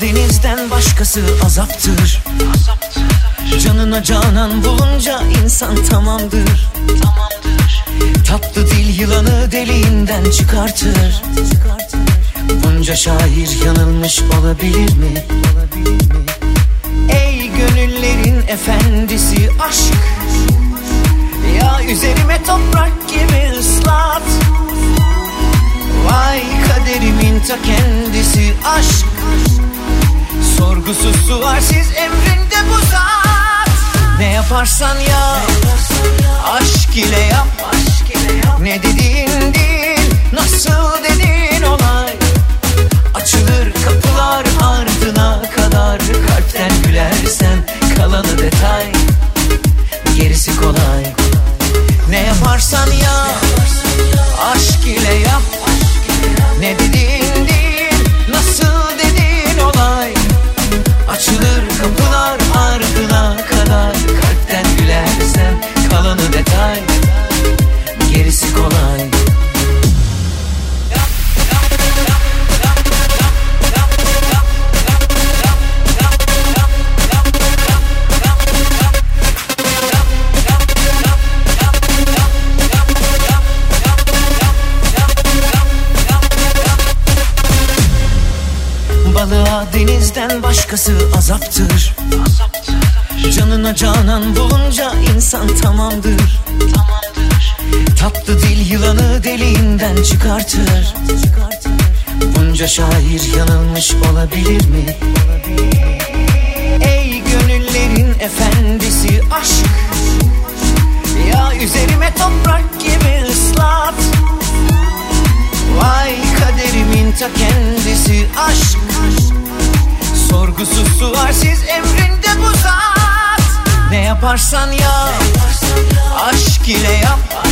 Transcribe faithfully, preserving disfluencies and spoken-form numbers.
denizden başkası azaptır. Canına canan bulunca insan tamamdır. Tatlı dil yılanı deliğinden çıkartır. Bunca şair yanılmış olabilir mi? Ey gönüllerin efendisi aşk, ya üzerime toprak gibi ıslat. Vay kaderimin ta kendisi aşk, sorgusuz sualsiz emrinde bu zat. Ne yaparsan yap, aşk ile yap. Ne dediğin değil, nasıl dediğin olay. Açılır kapılar ardına kadar. Kalpten gülersen kalanı detay, gerisi kolay. Ne yaparsan yap, aşk ile yap. Ne dediğin değil, nasıl dediğin olay. Açılır kapılar ardına kadar. Kalpten gülersen kalanı detay, gerisi kolay. Balığa denizden başkası azaptır. Canına canan bulunca insan tamamdır. Tatlı dil yılanı deliğinden çıkartır. Bunca şair yanılmış olabilir mi? Ey gönüllerin efendisi aşk, ya üzerime toprak gibi ıslat. Vay kaderimin ta kendisi aşk, sorgusuz sualsiz emrinde bu zat. Ne yaparsan yap, aşk ile yap.